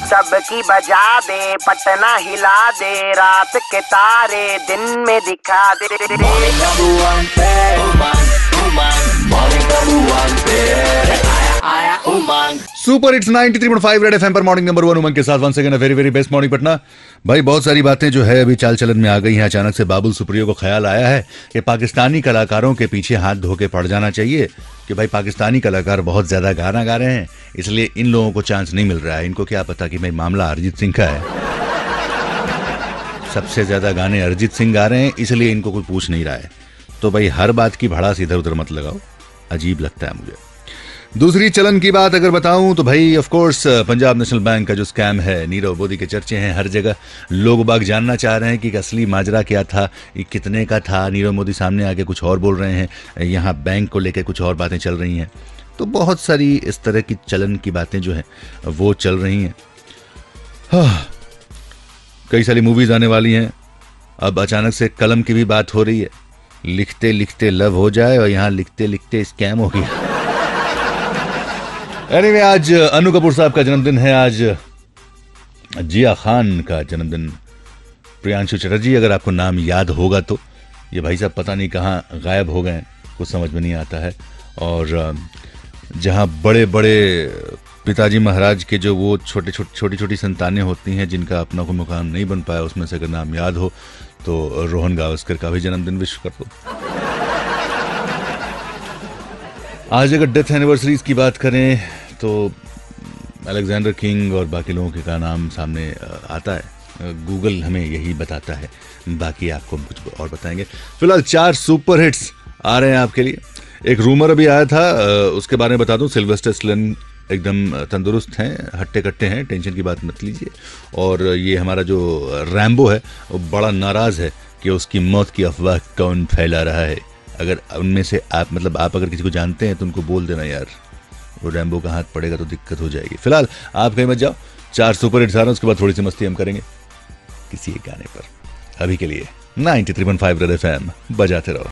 सबकी बजा दे, पटना हिला दे, रात के तारे दिन में दिखा दे। सुपर हिट्स 93.5 रेड एफएम पर मॉर्निंग नंबर 1 उमंग के साथ once again very very best morning Patna. भाई बहुत सारी बातें जो है अभी चाल चलन में आ गई हैं। अचानक से बाबुल सुप्रियो को ख्याल आया है कि पाकिस्तानी कलाकारों के पीछे हाथ धो के पड़ जाना चाहिए कि भाई पाकिस्तानी कलाकार बहुत ज्यादा गाना गा रहे हैं, इसलिए इन लोगों को चांस नहीं मिल रहा है। इनको क्या पता कि भाई मामला अरिजीत सिंह का है, सबसे ज्यादा गाने अरिजीत सिंह गा रहे हैं, इसलिए इनको कोई पूछ नहीं रहा है। तो भाई हर बात की भड़ास इधर उधर मत लगाओ, अजीब लगता है मुझे। दूसरी चलन की बात अगर बताऊं तो भाई of course Punjab national bank का जो स्कैम है, नीरव मोदी के चर्चे हैं हर जगह। लोग बाग जानना चाह रहे हैं कि असली माजरा क्या था, ये कितने का था। नीरव मोदी सामने आके कुछ और बोल रहे हैं, यहाँ बैंक को लेकर कुछ और बातें चल रही हैं। तो बहुत सारी इस तरह की चलन की बातें जो हैं वो चल रही हैं। कई सारी मूवीज आने वाली हैं। अब अचानक से कलम की भी बात हो रही है, लिखते लिखते लव हो जाए और यहाँ लिखते लिखते स्कैम हो गया। एनीवे आज अनु कपूर साहब का जन्मदिन है, आज जिया खान का जन्मदिन, प्रियांशु चटर्जी अगर आपको नाम याद होगा तो। ये भाई साहब पता नहीं कहाँ गायब हो गए, कुछ समझ में नहीं आता है। और जहाँ बड़े बड़े पिताजी महाराज के जो वो छोटी छोटी संतानें होती हैं जिनका अपना कोई मुकाम नहीं बन पाया, उसमें से अगर नाम याद हो तो रोहन गावस्कर का भी जन्मदिन विश कर दो। आज अगर डेथ एनिवर्सरीज की बात करें तो अलेक्जेंडर किंग और बाकी लोगों के का नाम सामने आता है, गूगल हमें यही बताता है, बाकी आपको कुछ और बताएंगे। फिलहाल 4 सुपर हिट्स आ रहे हैं आपके लिए। एक रूमर अभी आया था, उसके बारे में बता दूं। सिल्वेस्टर स्टेलोन एकदम तंदुरुस्त हैं, हट्टे कट्टे हैं, टेंशन की बात मत लीजिए। और ये हमारा जो रैम्बो है वो बड़ा नाराज है कि उसकी मौत की अफवाह कौन फैला रहा है। अगर उनमें से आप अगर किसी को जानते हैं तो उनको बोल देना यार, वो रैम्बो का हाथ पड़ेगा तो दिक्कत हो जाएगी। फिलहाल आप कहीं मत जाओ, 4 सुपर हिट्स आ रहे हैं, उसके बाद थोड़ी सी मस्ती हम करेंगे किसी एक गाने पर। अभी के लिए 93.5 रेड एफएम बजाते रहो।